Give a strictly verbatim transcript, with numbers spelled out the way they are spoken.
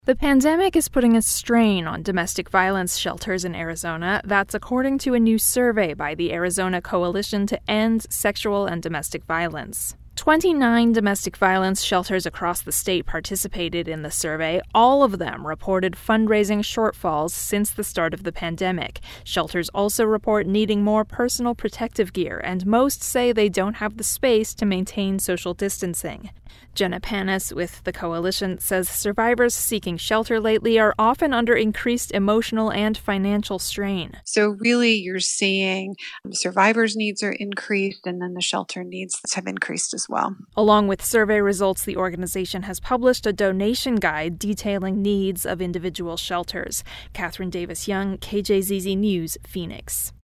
The pandemic is putting a strain on domestic violence shelters in Arizona. That's according to a new survey by the Arizona Coalition to End Sexual and Domestic Violence. twenty-nine domestic violence shelters across the state participated in the survey. All of them reported fundraising shortfalls since the start of the pandemic. Shelters also report needing more personal protective gear, and most say they don't have the space to maintain social distancing. Jenna Panis with the coalition says survivors seeking shelter lately are often under increased emotional and financial strain. So really you're seeing survivors' needs are increased, and then the shelter needs have increased as well. Along with survey results, the organization has published a donation guide detailing needs of individual shelters. Catherine Davis Young, K J Z Z News, Phoenix.